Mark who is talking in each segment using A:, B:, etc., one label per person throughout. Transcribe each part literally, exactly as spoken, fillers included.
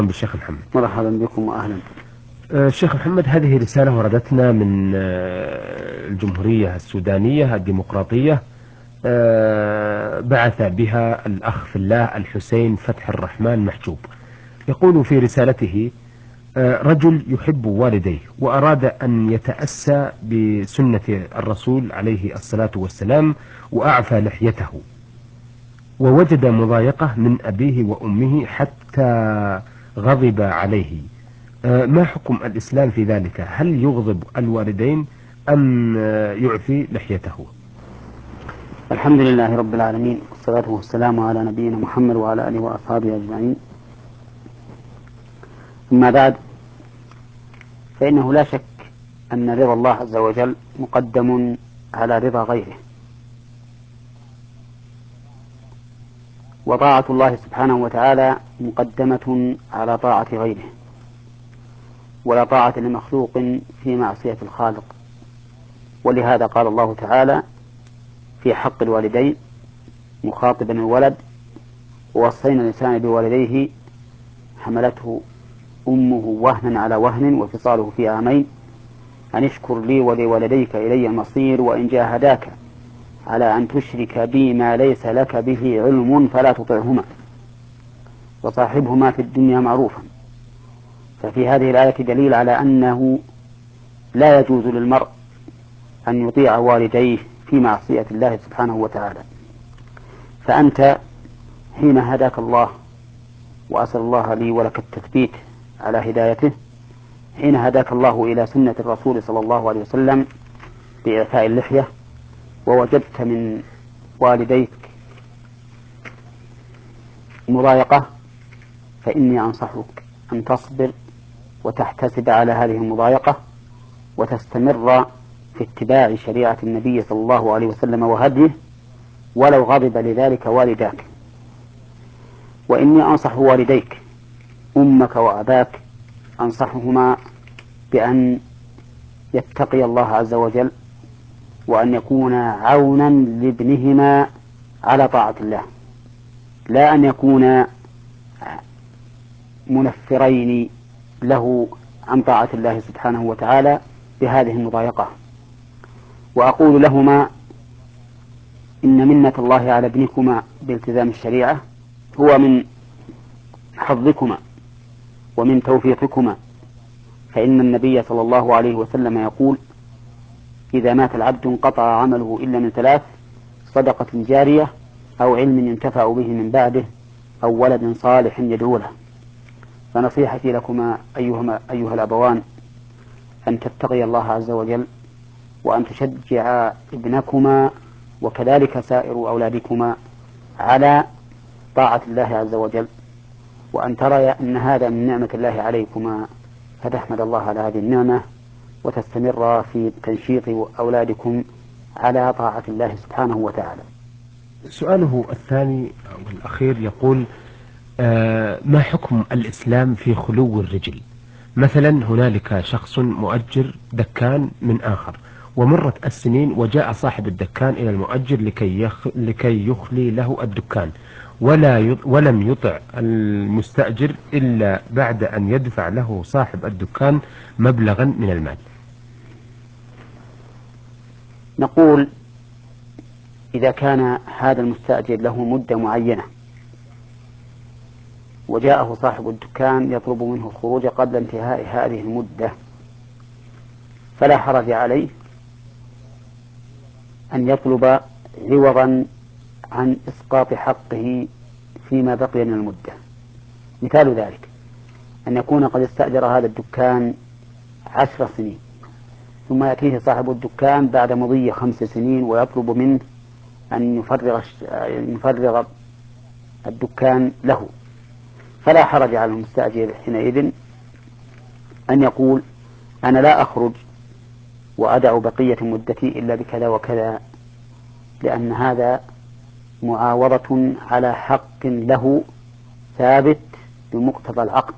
A: بالشيخ محمد.
B: مرحبا بكم وأهلا.
A: آه، الشيخ محمد، هذه رسالة وردتنا من آه، الجمهورية السودانية الديمقراطية. آه، بعث بها الأخ في الله الحسين فتح الرحمن محجوب. يقول في رسالته: آه، رجل يحب والديه وأراد أن يتأسى بسنة الرسول عليه الصلاة والسلام، وأعفى لحيته، ووجد مضايقة من أبيه وأمه حتى غضب عليه. آه، ما حكم الإسلام في ذلك؟ هل يغضب الوالدين أم آه، يعفي لحيته؟
B: الحمد لله رب العالمين، والصلاة والسلام على نبينا محمد وعلى آله وأصحابه أجمعين. أما بعد، فإنه لا شك أن رضا الله عز وجل مقدم على رضا غيره، وطاعة الله سبحانه وتعالى مقدمة على طاعة غيره، ولا طاعة لمخلوق في معصية الخالق. ولهذا قال الله تعالى في حق الوالدين مخاطبا الولد: ووصينا الإنسان بوالديه حملته أمه وهنا على وهن وفصاله في عامين أن اشكر لي ولوالديك إلي المصير وإن جاهداك على أن تشرك بي ما ليس لك به علم فلا تطعهما وصاحبهما في الدنيا معروفا. ففي هذه الآية دليل على أنه لا يجوز للمرء أن يطيع والديه في معصية الله سبحانه وتعالى. فأنت حين هداك الله، وأسأل الله لي ولك التثبيت على هدايته، حين هداك الله إلى سنة الرسول صلى الله عليه وسلم بإعفاء اللحية، ووجدت من والديك مضايقة، فإني أنصحك أن تصبر وتحتسب على هذه المضايقة، وتستمر في اتباع شريعة النبي صلى الله عليه وسلم وهديه، ولو غضب لذلك والداك. وإني أنصح والديك أمك وأباك، أنصحهما بأن يتقي الله عز وجل، وأن يكونا عونا لابنهما على طاعة الله، لا أن يكونا منفرين له عن طاعة الله سبحانه وتعالى بهذه المضايقة. وأقول لهما: إن منة الله على ابنكما بالتزام الشريعة هو من حظكما ومن توفيقكما، فإن النبي صلى الله عليه وسلم يقول: إذا مات العبد انقطع عمله إلا من ثلاث: صدقة جارية، أو علم ينتفع به من بعده، أو ولد صالح يدعو له. فنصيحتي لكما أيهما أيها الأبوان أن تتقي الله عز وجل، وأن تشجع ابنكما وكذلك سائر أولادكما على طاعة الله عز وجل، وأن ترى أن هذا من نعمة الله عليكما، فتحمد الله على هذه النعمة، وتستمر في تنشيط أولادكم على طاعة الله سبحانه وتعالى.
A: سؤاله الثاني والأخير يقول: آه ما حكم الإسلام في خلو الرجل؟ مثلا هنالك شخص مؤجر دكان من آخر، ومرت السنين وجاء صاحب الدكان إلى المؤجر لكي يخ لكي يخلي له الدكان، ولا ي... ولم يطع المستأجر إلا بعد أن يدفع له صاحب الدكان مبلغا من المال.
B: نقول: إذا كان هذا المستأجر له مدة معينة، وجاءه صاحب الدكان يطلب منه الخروج قبل انتهاء هذه المدة، فلا حرج عليه أن يطلب عوضا عن إسقاط حقه فيما بقي من المدة. مثال ذلك أن يكون قد استأجر هذا الدكان عشر سنين، ثم يأتيه صاحب الدكان بعد مضي خمس سنين ويطلب منه أن يفرغ, يفرغ الدكان له، فلا حرج على المستأجر حينئذ أن يقول: أنا لا أخرج وأدع بقية مدتي إلا بكذا وكذا، لأن هذا معاوضة على حق له ثابت بمقتضى العقد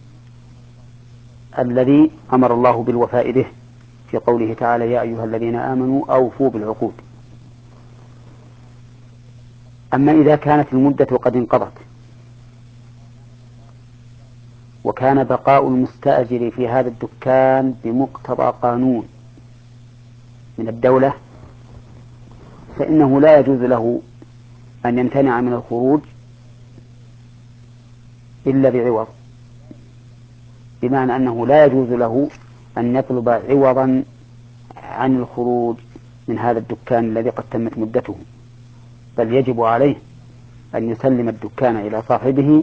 B: الذي أمر الله بالوفاء به في قوله تعالى: يا أيها الذين آمنوا أوفوا بالعقود. أما إذا كانت المدة قد انقضت وكان بقاء المستأجر في هذا الدكان بمقتضى قانون من الدولة، فإنه لا يجوز له أن يمتنع من الخروج إلا بعوض، بمعنى أنه لا يجوز له أن يطلب عوضا عن الخروج من هذا الدكان الذي قد تمت مدته، بل يجب عليه أن يسلم الدكان إلى صاحبه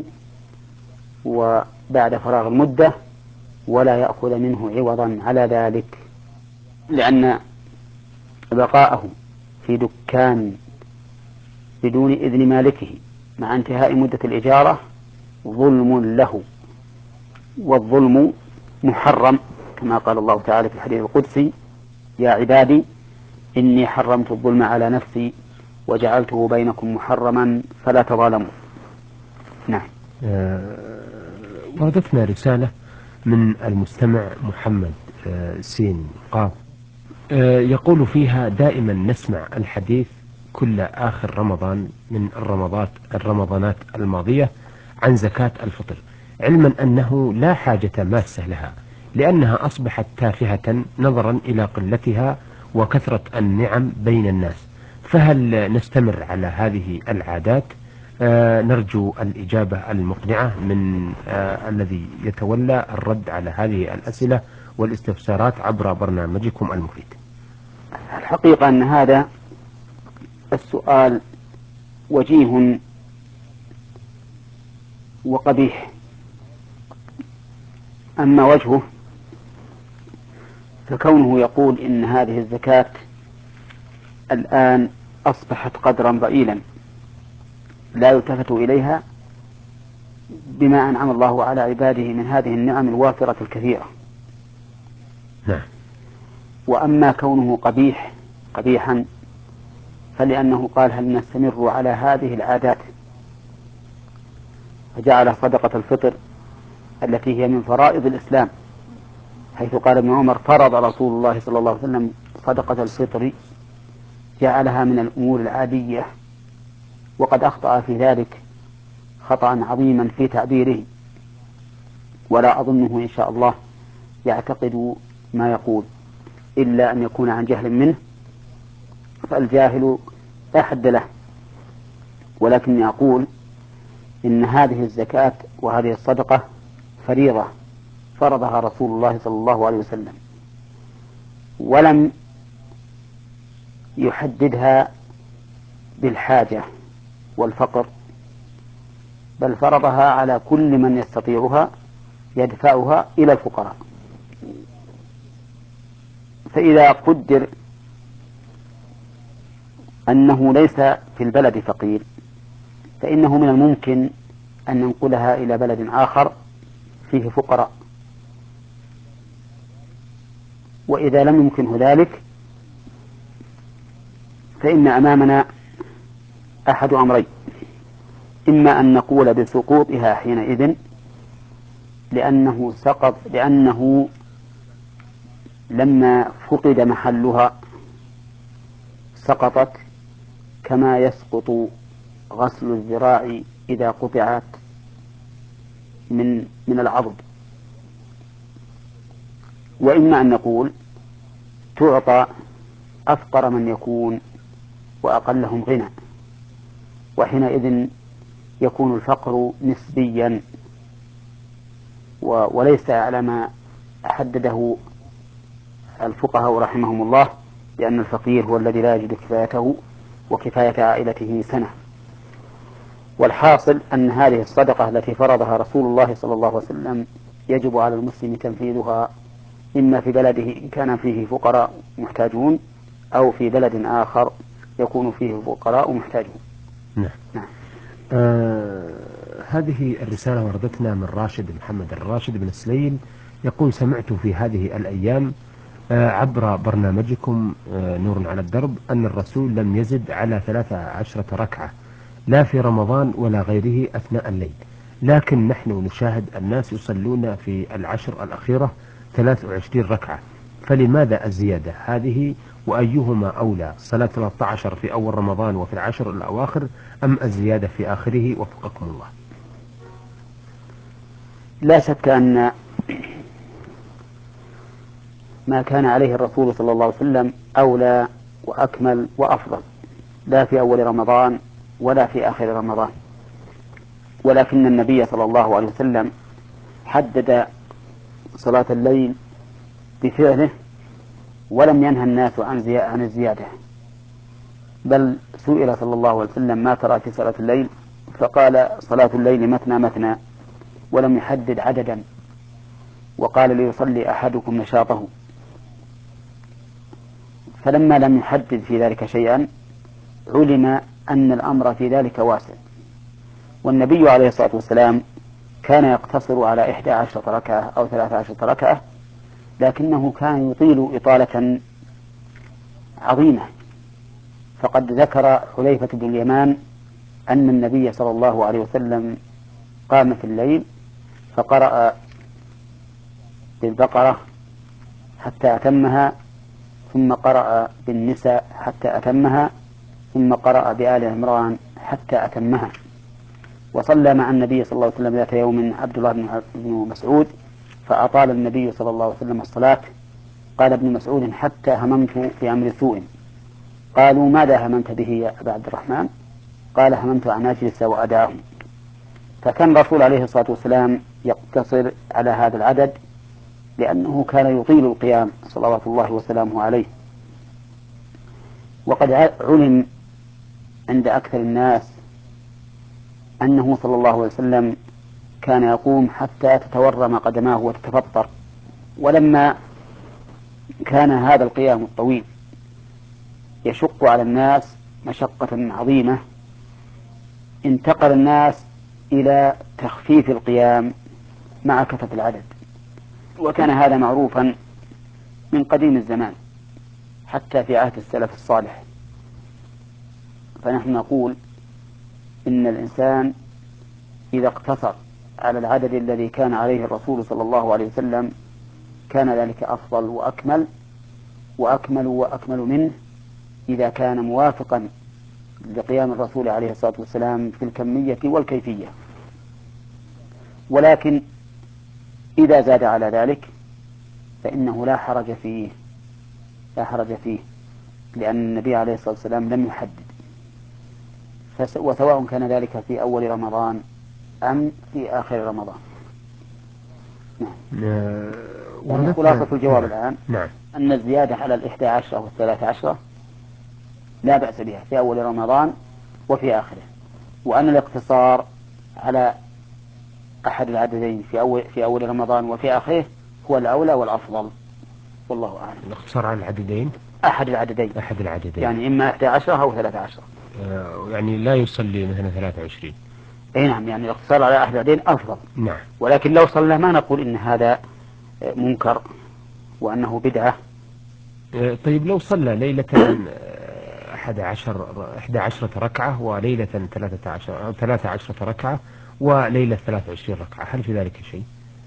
B: وبعد فراغ المدة ولا يأخذ منه عوضا على ذلك، لأن بقاءه في دكان بدون إذن مالكه مع انتهاء مدة الإجارة ظلم له، والظلم محرم، كما قال الله تعالى في الحديث القدسي: يا عبادي إني حرمت الظلم على نفسي وجعلته بينكم محرما فلا تظالموا. نعم.
A: آه وردتنا رسالة من المستمع محمد آه سين قاف، آه يقول فيها: دائما نسمع الحديث كل آخر رمضان من الرمضات الرمضانات الماضية عن زكاة الفطر، علما أنه لا حاجة ماسة لها لأنها أصبحت تافهة نظرا إلى قلتها وكثرة النعم بين الناس، فهل نستمر على هذه العادات؟ آه نرجو الإجابة المقنعة من آه الذي يتولى الرد على هذه الأسئلة والاستفسارات عبر برنامجكم المفيد.
B: الحقيقة أن هذا السؤال وجيه وقبيح. أما وجهه فكونه يقول إن هذه الزكاة الآن أصبحت قدرا ضئيلا لا يلتفت إليها بما أنعم الله على عباده من هذه النعم الوافرة الكثيرة.
A: نعم.
B: وأما كونه قبيح قبيحا فلأنه قال: هل نستمر على هذه العادات؟ فجعل صدقة الفطر التي هي من فرائض الإسلام، حيث قال ابن عمر: فرض رسول الله صلى الله عليه وسلم صدقة الفطر، جعلها من الأمور العادية، وقد أخطأ في ذلك خطأ عظيما في تعبيره، ولا أظنه إن شاء الله يعتقد ما يقول إلا أن يكون عن جهل منه، فالجاهل لا حد له. ولكني أقول إن هذه الزكاة وهذه الصدقة فريضة فرضها رسول الله صلى الله عليه وسلم، ولم يحددها بالحاجة والفقر، بل فرضها على كل من يستطيعها يدفعها إلى الفقراء. فإذا قدر أنه ليس في البلد فقير فإنه من الممكن أن ننقلها إلى بلد آخر فيه فقراء، وإذا لم يمكنه ذلك فإن أمامنا أحد أمرين: إما أن نقول بسقوطها حينئذ لأنه سقط لأنه لما فقد محلها سقطت، كما يسقط غسل الذراع إذا قطعت من من العضد. وإما أن نقول تعطى أفقر من يكون وأقلهم غنى، وحينئذ يكون الفقر نسبيا وليس على ما حدده الفقهاء رحمهم الله، لأن الفقير هو الذي لا يجد كفايته وكفاية عائلته سنة. والحاصل أن هذه الصدقة التي فرضها رسول الله صلى الله عليه وسلم يجب على المسلم تنفيذها، إما في بلده إن كان فيه فقراء محتاجون، أو في بلد آخر يكون فيه فقراء محتاجون.
A: نعم.
B: نعم.
A: آه هذه الرسالة وردتنا من راشد محمد الراشد بن سليل، يقول: سمعت في هذه الأيام آه عبر برنامجكم آه نور على الدرب أن الرسول لم يزد على ثلاثة عشرة ركعة لا في رمضان ولا غيره أثناء الليل، لكن نحن نشاهد الناس يصلون في العشر الأخيرة ثلاث وعشرين ركعة، فلماذا الزيادة هذه؟ وأيهما أولى، صلاة ثلاثة عشر في أول رمضان وفي العشر الأواخر، أم الزيادة في آخره؟ وفقكم الله.
B: لا شك أن ما كان عليه الرسول صلى الله عليه وسلم أولى وأكمل وأفضل، لا في أول رمضان ولا في آخر رمضان، ولكن النبي صلى الله عليه وسلم حدد صلاة الليل بفعله ولم ينهى الناس عن الزيادة، بل سئل صلى الله عليه وسلم ما ترى في صلاة الليل فقال صلاة الليل مثنى مثنى، ولم يحدد عددا، وقال ليصلي أحدكم نشاطه. فلما لم يحدد في ذلك شيئا علم أن الأمر في ذلك واسع. والنبي عليه الصلاة والسلام كان يقتصر على إحدى عشرة ركعة أو ثلاثة عشرة ركعة، لكنه كان يطيل إطالة عظيمة. فقد ذكر حذيفة بن اليمان أن النبي صلى الله عليه وسلم قام في الليل فقرأ بالبقرة حتى أتمها، ثم قرأ بالنساء حتى أتمها، ثم قرأ بآل عمران حتى أتمها. وصلى مع النبي صلى الله عليه وسلم ذات يوم عبد الله بن مسعود فأطال النبي صلى الله عليه وسلم الصلاة. قال ابن مسعود حتى هممت بأمر سوء. قالوا ماذا هممت به يا أبا عبد الرحمن؟ قال هممت أن أجلس وأدعهم. فكان الرسول عليه الصلاة والسلام يقتصر على هذا العدد لأنه كان يطيل القيام صلوات الله وسلامه عليه. وقد علم عند أكثر الناس أنه صلى الله عليه وسلم كان يقوم حتى تتورم قدماه وتتفطر. ولما كان هذا القيام الطويل يشق على الناس مشقة عظيمة انتقل الناس إلى تخفيف القيام مع كثرة العدد، وكان هذا معروفا من قديم الزمان حتى في عهد السلف الصالح. فنحن نقول إن الإنسان إذا اقتصر على العدد الذي كان عليه الرسول صلى الله عليه وسلم كان ذلك أفضل وأكمل وأكمل وأكمل منه إذا كان موافقا لقيام الرسول عليه الصلاة والسلام في الكمية والكيفية. ولكن إذا زاد على ذلك فإنه لا حرج فيه لا حرج فيه لأن النبي عليه الصلاة والسلام لم يحدد، وسواء كان ذلك في أول رمضان أم في آخر رمضان. نعم. يعني خلاصة الجواب الآن
A: نعم.
B: أن الزيادة على الإحدى عشرة والثلاثة عشرة لا بأس بها في أول رمضان وفي آخره، وأن الاقتصار على أحد العددين في أول في أول رمضان وفي آخره هو الأولى والأفضل، والله أعلم.
A: الاقتصار على العددين
B: أحد العددين
A: أحد العددين
B: يعني إما إحدى عشرة أو ثلاثة عشرة.
A: آه يعني لا يصلي مثلا ثلاثة وعشرين.
B: أي نعم، يعني الاقتصار على أحد العددين أفضل.
A: نعم.
B: ولكن لو صلى ما نقول إن هذا منكر وأنه بدعة.
A: آه طيب لو صلى ليلة أحد عشر إحدى عشرة ركعة وليلة ثلاثة عشر أو ثلاثة عشرة ركعة وليلة ثلاثة وعشرين ركعة، هل في ذلك شيء؟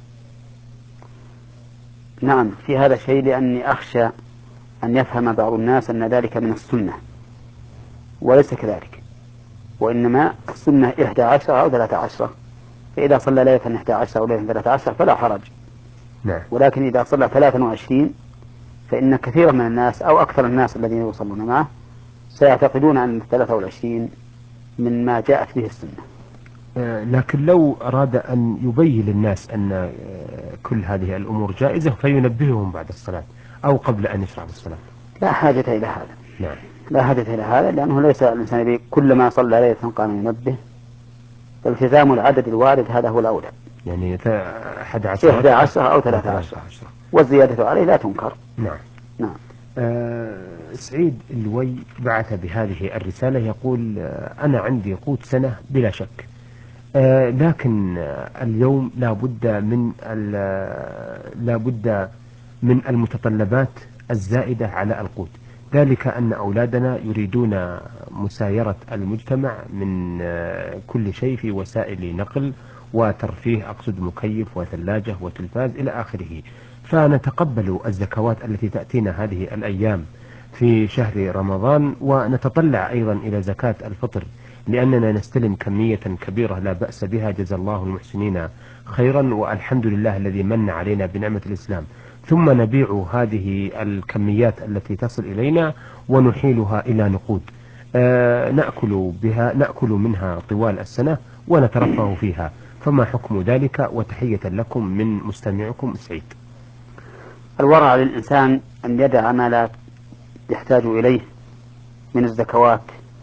B: نعم في هذا شيء، لأني أخشى أن يفهم بعض الناس أن ذلك من السنة، وليس كذلك، وإنما السنة إحدى عشرة أو ثلاثة عشرة، فإذا صلى ليلة إحدى عشرة أو ليلة ثلاثة عشرة فلا حرج.
A: نعم.
B: ولكن إذا صلى ثلاثة وعشرين فإن كثيرا من الناس أو أكثر الناس الذين يصلون معه سيعتقدون أن الثلاثة والعشرين من ما جاءت به السنة.
A: آه لكن لو أراد أن يبين للناس أن آه كل هذه الأمور جائزة فينبههم بعد الصلاة أو قبل أن يشرع بالصلاة
B: لا حاجة إلى هذا.
A: نعم.
B: لا حاجة إلى هذا، لأنه ليس الإنسان كلما صلى ليلة قام ينبه، فالتزام العدد الوارد هذا هو الأولى،
A: يعني أحد عشر
B: إحدى عشرة أو ثلاثة عشرة، والزيادة عليه لا تنكر.
A: نعم.
B: نعم.
A: آه سعيد الوي بعث بهذه الرسالة يقول آه أنا عندي قوت سنة بلا شك، آه لكن آه اليوم لا بد من لا بد من المتطلبات الزائدة على القوت، ذلك أن أولادنا يريدون مسايرة المجتمع من آه كل شيء في وسائل نقل وترفيه، أقصد مكيف وثلاجة وتلفاز إلى آخره، فنتقبل الزكوات التي تأتينا هذه الأيام في شهر رمضان ونتطلع أيضا إلى زكاة الفطر، لأننا نستلم كمية كبيرة لا بأس بها، جزا الله المحسنين خيرا، والحمد لله الذي من علينا بنعمة الإسلام. ثم نبيع هذه الكميات التي تصل إلينا ونحيلها إلى نقود آه نأكل بها نأكل منها طوال السنة ونترفه فيها. فما حكم ذلك؟ وتحية لكم من مستمعكم سعيد.
B: الورع للإنسان أن يدع ما لا يحتاج إليه من الزكوات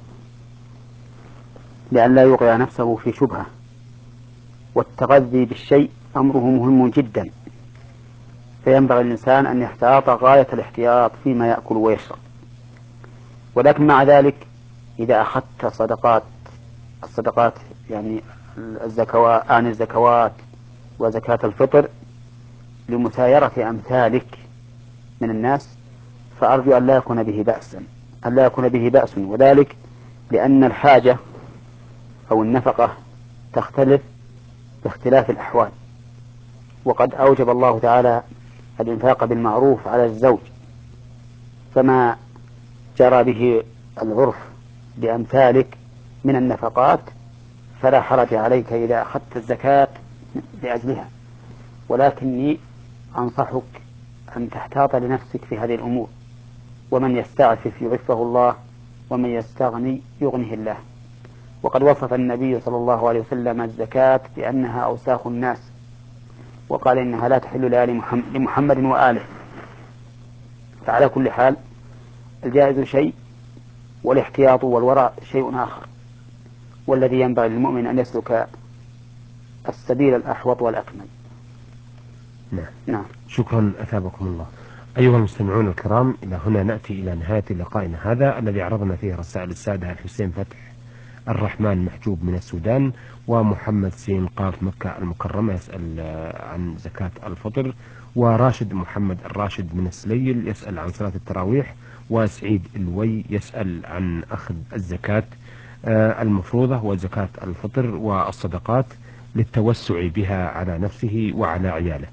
B: لأن لا يوقع نفسه في شبهة، والتغذي بالشيء أمره مهم جدا، فينبغي الإنسان أن يحتاط غاية الاحتياط فيما يأكل ويشرب. ولكن مع ذلك إذا أخذت صدقات الصدقات يعني الزكوات عن الزكوات وزكاة الفطر لمسايرة أمثالك من الناس، فأرجو أن لا يكون به بأس أن لا يكون به بأس وذلك لأن الحاجة أو النفقة تختلف باختلاف الأحوال، وقد أوجب الله تعالى الإنفاق بالمعروف على الزوج، فما جرى به العرف بأمثالك من النفقات فلا حرج عليك إذا أخذت الزكاة لأجلها. ولكني أنصحك أن تحتاط لنفسك في هذه الأمور، ومن يستعفف يعفه الله ومن يستغني يغنه الله. وقد وصف النبي صلى الله عليه وسلم الزكاة بأنها أوساخ الناس، وقال إنها لا تحل لمحمد وآله. فعلى كل حال الجائز شيء والاحتياط والورع شيء آخر، والذي ينبغي للمؤمن أن يسلك السبيل الأحوط والأكمل.
A: نعم.
B: نعم.
A: شكرا أثابكم الله. أيها المستمعون الكرام، إلى هنا نأتي إلى نهاية لقائنا هذا الذي عرضنا فيه رسائل السادة الحسين فتح الرحمن محجوب من السودان، ومحمد سين قاف مكة المكرمة يسأل عن زكاة الفطر، وراشد محمد الراشد من السليل يسأل عن صلاة التراويح، وسعيد الوي يسأل عن أخذ الزكاة المفروضة وزكاة الفطر والصدقات للتوسع بها على نفسه وعلى عياله.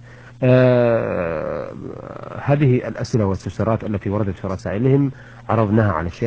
A: آه هذه الأسئلة والاستفسارات التي وردت في رسائلهم عرضناها على الشيخ